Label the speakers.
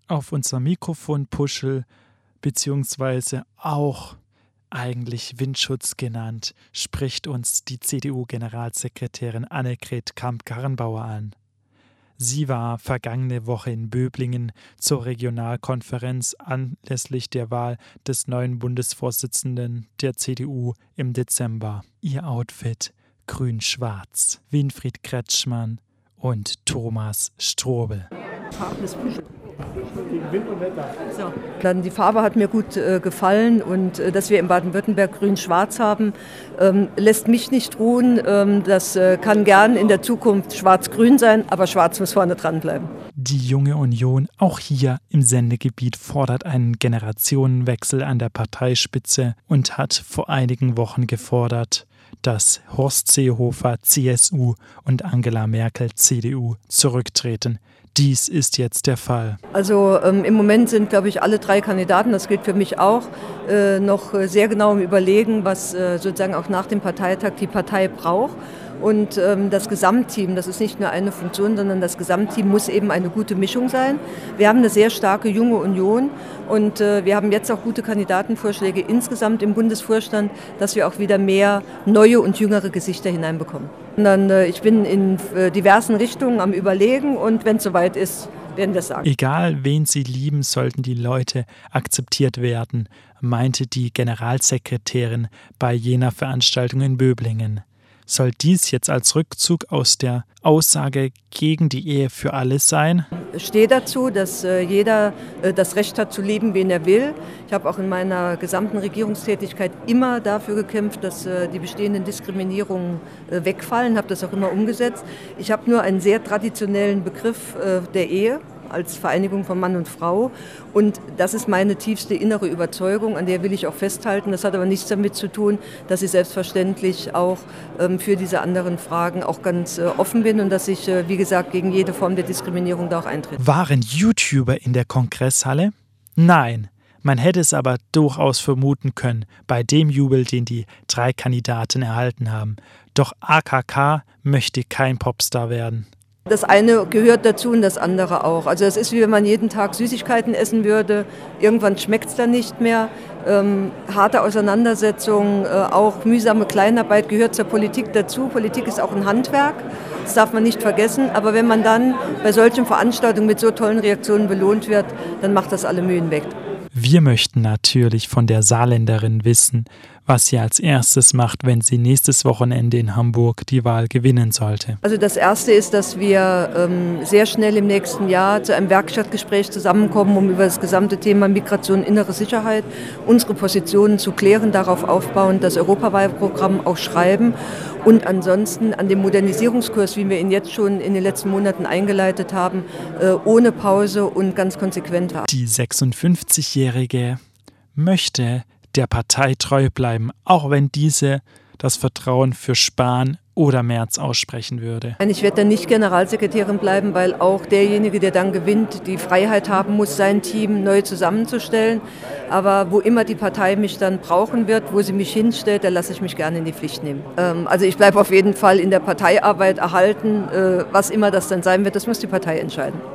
Speaker 1: Auf unser Mikrofonpuschel, beziehungsweise auch eigentlich Windschutz genannt, spricht uns die CDU-Generalsekretärin Annegret Kramp-Karrenbauer an. Sie war vergangene Woche in Böblingen zur Regionalkonferenz anlässlich der Wahl des neuen Bundesvorsitzenden der CDU im Dezember. Ihr Outfit grün-schwarz. Winfried Kretschmann und Thomas Strobel.
Speaker 2: Gegen Wind und Wetter.
Speaker 3: So. Dann die Farbe hat mir gut gefallen und dass wir in Baden-Württemberg grün-schwarz haben, lässt mich nicht ruhen. Das kann gern in der Zukunft schwarz-grün sein, aber schwarz muss vorne dran bleiben.
Speaker 1: Die Junge Union, auch hier im Sendegebiet, fordert einen Generationenwechsel an der Parteispitze und hat vor einigen Wochen gefordert, dass Horst Seehofer, CSU, und Angela Merkel, CDU, zurücktreten. Dies ist jetzt der Fall.
Speaker 3: Also im Moment sind, glaube ich, alle drei Kandidaten, das gilt für mich auch, noch sehr genau im Überlegen, was sozusagen auch nach dem Parteitag die Partei braucht. Und das Gesamtteam, das ist nicht nur eine Funktion, sondern das Gesamtteam muss eben eine gute Mischung sein. Wir haben eine sehr starke junge Union und wir haben jetzt auch gute Kandidatenvorschläge insgesamt im Bundesvorstand, dass wir auch wieder mehr neue und jüngere Gesichter hineinbekommen. Und dann, ich bin in diversen Richtungen am Überlegen und wenn es soweit ist, werden wir es sagen.
Speaker 1: Egal, wen sie lieben, sollten die Leute akzeptiert werden, meinte die Generalsekretärin bei jener Veranstaltung in Böblingen. Soll dies jetzt als Rückzug aus der Aussage gegen die Ehe für alle sein?
Speaker 3: Ich stehe dazu, dass jeder das Recht hat zu lieben, wen er will. Ich habe auch in meiner gesamten Regierungstätigkeit immer dafür gekämpft, dass die bestehenden Diskriminierungen wegfallen, habe das auch immer umgesetzt. Ich habe nur einen sehr traditionellen Begriff der Ehe als Vereinigung von Mann und Frau. Und das ist meine tiefste innere Überzeugung, an der will ich auch festhalten. Das hat aber nichts damit zu tun, dass ich selbstverständlich auch für diese anderen Fragen auch ganz offen bin und dass ich, wie gesagt, gegen jede Form der Diskriminierung da auch eintrete.
Speaker 1: Waren YouTuber in der Kongresshalle? Nein. Man hätte es aber durchaus vermuten können, bei dem Jubel, den die drei Kandidaten erhalten haben. Doch AKK möchte kein Popstar werden.
Speaker 3: Das eine gehört dazu und das andere auch. Also es ist wie wenn man jeden Tag Süßigkeiten essen würde. Irgendwann schmeckt es dann nicht mehr. Harte Auseinandersetzungen, auch mühsame Kleinarbeit gehört zur Politik dazu. Politik ist auch ein Handwerk, das darf man nicht vergessen. Aber wenn man dann bei solchen Veranstaltungen mit so tollen Reaktionen belohnt wird, dann macht das alle Mühen weg.
Speaker 1: Wir möchten natürlich von der Saarländerin wissen, was sie als erstes macht, wenn sie nächstes Wochenende in Hamburg die Wahl gewinnen sollte.
Speaker 3: Also das Erste ist, dass wir sehr schnell im nächsten Jahr zu einem Werkstattgespräch zusammenkommen, um über das gesamte Thema Migration und innere Sicherheit unsere Positionen zu klären, darauf aufbauen, das Europawahlprogramm auch schreiben und ansonsten an dem Modernisierungskurs, wie wir ihn jetzt schon in den letzten Monaten eingeleitet haben, ohne Pause und ganz konsequent haben.
Speaker 1: Die 56-Jährige möchte der Partei treu bleiben, auch wenn diese das Vertrauen für Spahn oder Merz aussprechen würde.
Speaker 3: Ich werde dann nicht Generalsekretärin bleiben, weil auch derjenige, der dann gewinnt, die Freiheit haben muss, sein Team neu zusammenzustellen. Aber wo immer die Partei mich dann brauchen wird, wo sie mich hinstellt, da lasse ich mich gerne in die Pflicht nehmen. Also ich bleibe auf jeden Fall in der Parteiarbeit erhalten. Was immer das dann sein wird, das muss die Partei entscheiden.